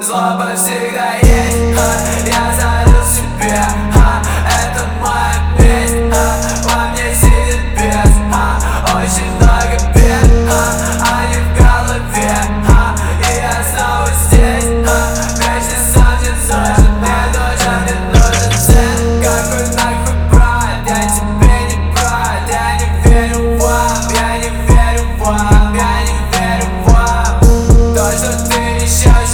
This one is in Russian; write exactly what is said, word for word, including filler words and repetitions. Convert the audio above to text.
Злоба всегда есть, а, я залил себе, а, это моя месть, а, во мне сидит бес, а, очень много бед, а, они в голове, а, и я снова здесь, а, вместе сам не нужен, мне нужен, мне нужен цен. Какой нахуй брат, я тебе не брат, я не верю вам, я не верю вам, я не верю вам. То, что ты несешь